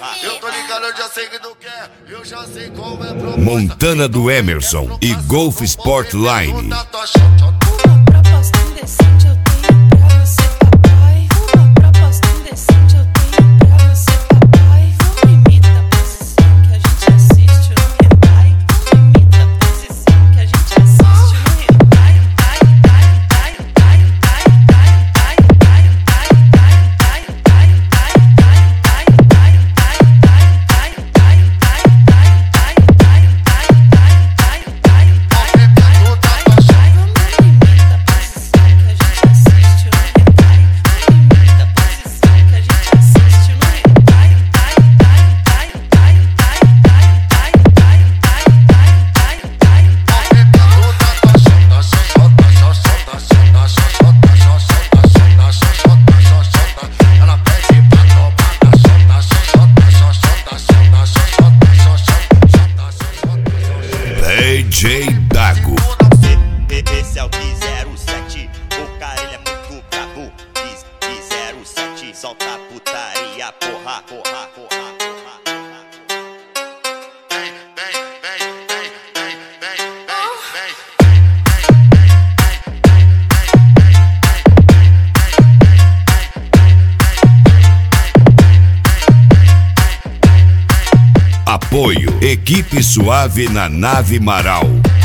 Eu tô ligado, eu já sei que tu quer, eu já sei qual é a proposta. Montana do Emerson e Golf Sport Line. Uma proposta indecente eu tenho pra você, papai. Uma proposta indecente eu tenho pra você, papai. Vamos imita a posição que a gente assiste no hentai. Vamos imita a posição que a gente assiste no hentai. DJ Dago. Esse é o 07, o cara ele é muito brabo. 07, solta a putaria, porra, porra, porra. Apoio Equipe Suave na Nave Marau.